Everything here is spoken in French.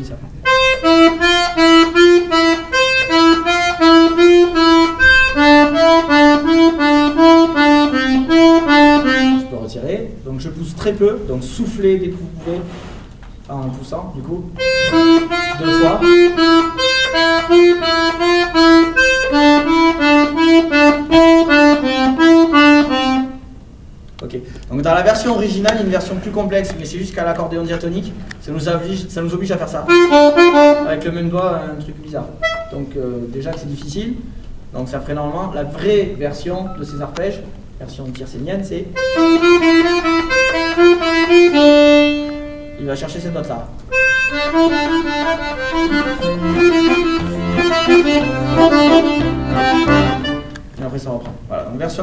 relis ça. Je peux retirer. Donc je pousse très peu, donc soufflez dès que vous pouvez, en poussant, du coup. 2 fois. Ok, donc dans la version originale, il y a une version plus complexe, mais c'est juste qu'à l'accordéon diatonique, ça nous oblige à faire ça. Avec le même doigt, un truc bizarre. Donc déjà que c'est difficile, donc ça ferait normalement la vraie version de ces arpèges, version tiercénienne, c'est... Il va chercher cette note-là. Et après ça reprend. Voilà, donc version